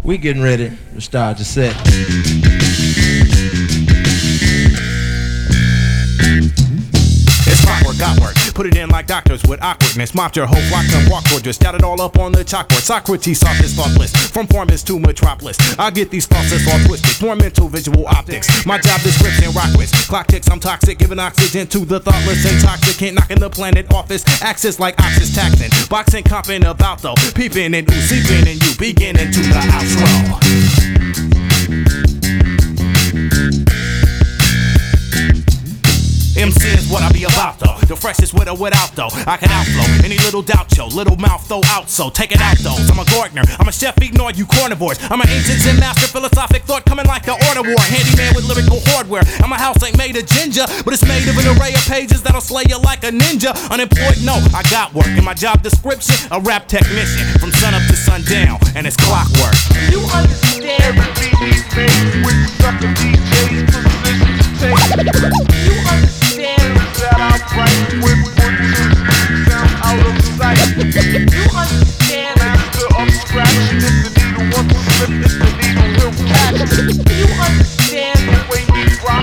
We getting ready to start the set. It's clockwork, got work. Put it in like doctors with awkwardness. Mopped your whole block and walk towards you. Stat it all up on the chalkboard. Socrates sought this thoughtless. From formants to metropolis. I get these thoughts that's all twisted. More mental visual optics. My job description, rock with. Clock ticks, I'm toxic. Giving oxygen to the thoughtless. Intoxicant, knocking the planet office. Axis like oxys taxing. Boxing, comping about though. Peeping and ooh, seeping and you. Beginning to the outro. MC is what I be about though. The freshest with or without though. I can outflow any little doubt show. Little mouth throw out so take it out though. I'm a Gartner, I'm a chef eating all you carnivores. I'm an ancient Zen master, philosophic thought coming like the order war. Handyman with lyrical hardware. And my house ain't made of ginger, but it's made of an array of pages that'll slay you like a ninja. Unemployed, no, I got work. In my job description, a rap technician. From sun up to sundown, and it's clockwork. You understand every beat made with sucker DJs position to take. You understand that I'm right with 1, 2, 3 sound out of sight. You understand master of scratch. If the needle wants to slip, if the needle will catch. You understand the way we rock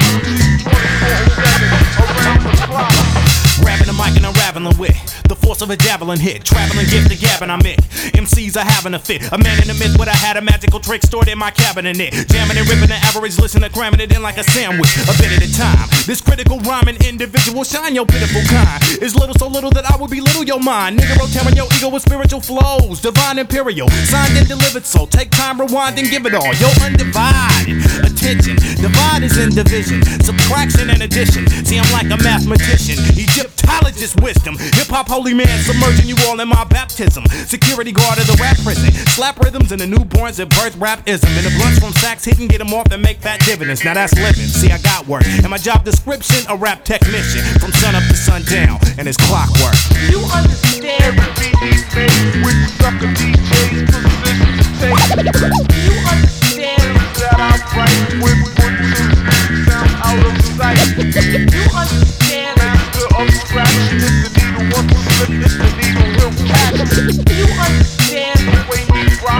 24/7 around the clock. Grabbing the mic and I'm raveling with the force of a javelin hit. Traveling gift to gabbing I'm it. MCs are having a fit. A man in the myth, but I had a magical trick stored in my cabinet. Jamming and ripping the average listener, cramming it in like a sandwich. A bit at a time. This critical rhyming individual shine your pitiful kind. Is little so little that I will belittle your mind. Nigga tearing your ego with spiritual flows. Divine imperial. Signed and delivered so. Take time, rewind and give it all. Your undivided attention. Divide is in division. Subtraction and addition. See I'm like a mathematician. Egyptologist wisdom. Hip hop holy man submerging you all in my baptism. Security guard of the rap prison. Slap rhythms and the newborns at birth rapism. And the blunts from sacks hitting, get them off and make fat dividends. Now that's living. See I got work. And my job description, a rap technician. From sun up to sundown, and it's clockwork. You understand every beat made with sucker DJs position to take. You understand that I'm right with 1, 2, 3 sound out of sight. You understand master of scratch. If the needle wants to slip, if the needle will catch. You understand the way we rock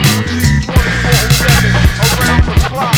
24/7 around the clock.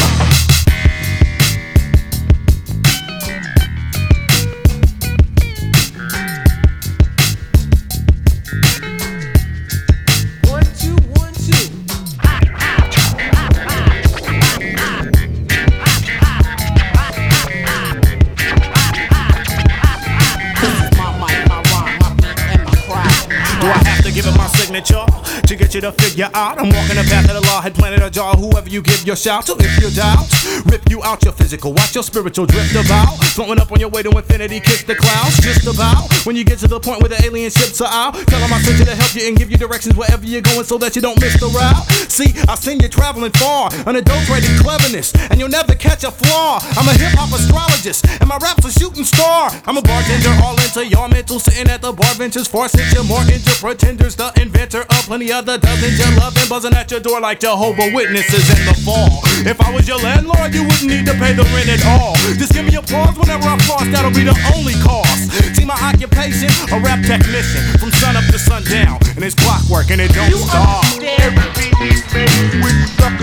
Signature to get you to figure out I'm walking the path that the law had planted a jar. Whoever you give your shout to, if you doubt, rip you out your physical, watch your spiritual drift about. Floating up on your way to infinity, kiss the clouds. Just about when you get to the point where the alien ships are out, tell them I sent you to help you and give you directions wherever you're going so that you don't miss the route. See, I seen you traveling far, unadulterated cleverness, and you'll never catch a flaw. I'm a hip-hop astrologist, and my rap's a shooting star. I'm a bartender, all into your mental, sitting at the bar benches, forcing you more into pretenders, the inventor of plenty other dozens you love and buzzing at your door like Jehovah Witnesses in the fall. If I was your landlord, you wouldn't need to pay the rent at all. Just give me applause whenever I floss, that'll be the only cost. See my occupation, a rap technician, from sun up to sundown, and it's clockwork and it don't stop. You understand every beat made with sucker